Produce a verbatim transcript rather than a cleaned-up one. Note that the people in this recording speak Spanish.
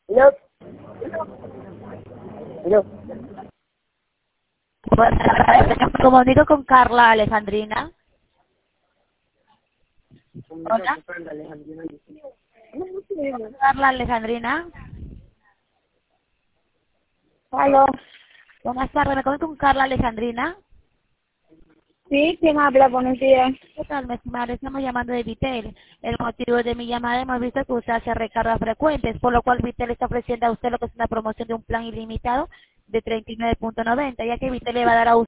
Hello. Hello. Me comunico con Carla Alejandrina. Hola, Carla Alejandrina. Aló. Buenas tardes, me comunico con Carla Alejandrina. Sí, ¿quién habla? Buenos días. ¿Qué tal, mi estimada? Le estamos llamando de Vitel. El motivo de mi llamada, hemos visto que usted hace recargas frecuentes, por lo cual Vitel está ofreciendo a usted lo que es una promoción de un plan ilimitado de treinta y nueve punto noventa, ya que Vitel le va a dar a usted